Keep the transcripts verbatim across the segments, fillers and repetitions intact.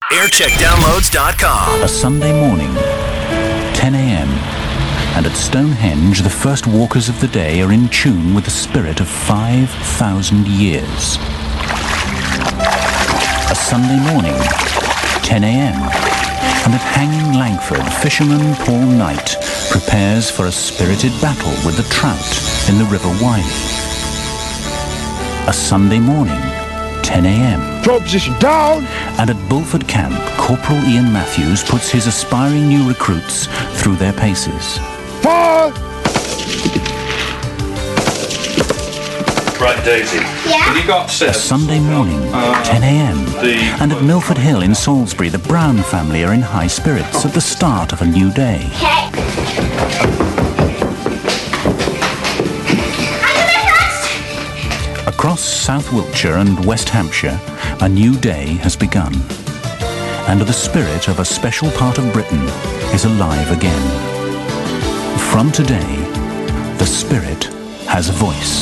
aircheck downloads dot com. A Sunday morning, ten a.m., and at Stonehenge, the first walkers of the day are in tune with the spirit of five thousand years. A Sunday morning, ten a.m., and at Hanging Langford, fisherman Paul Knight prepares for a spirited battle with the trout in the River Wye. A Sunday morning, ten a.m. Throw position down! And at Bulford Camp, Corporal Ian Matthews puts his aspiring new recruits through their paces. Fire! Right, Daisy. Yeah? Have you got A sets? Sunday morning, ten a.m. And at Milford Hill in Salisbury, the Brown family are in high spirits at the start of a new day. Okay. Across South Wiltshire and West Hampshire, a new day has begun. And the spirit of a special part of Britain is alive again. From today, the spirit has a voice.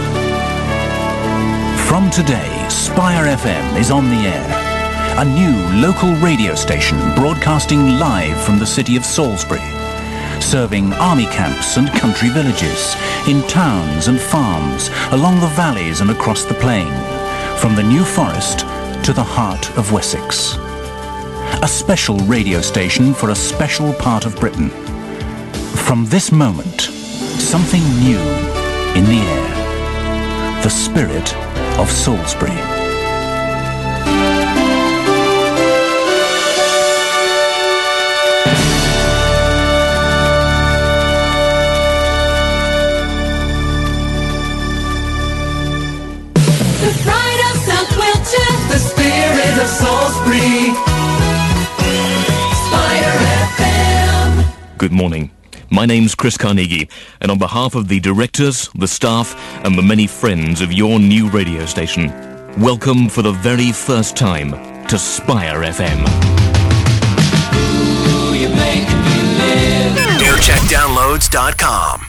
From today, Spire F M is on the air. A new local radio station broadcasting live from the city of Salisbury, serving army camps and country villages, in towns and farms, along the valleys and across the plain, from the New Forest to the heart of Wessex. A special radio station for a special part of Britain. From this moment, something new in the air. The spirit of Salisbury. The pride of South Wiltshire, the spirit of Salisbury. Spire F M. Good morning. My name's Chris Carnegie, and on behalf of the directors, the staff, and the many friends of your new radio station, welcome for the very first time to Spire F M. aircheck downloads dot com.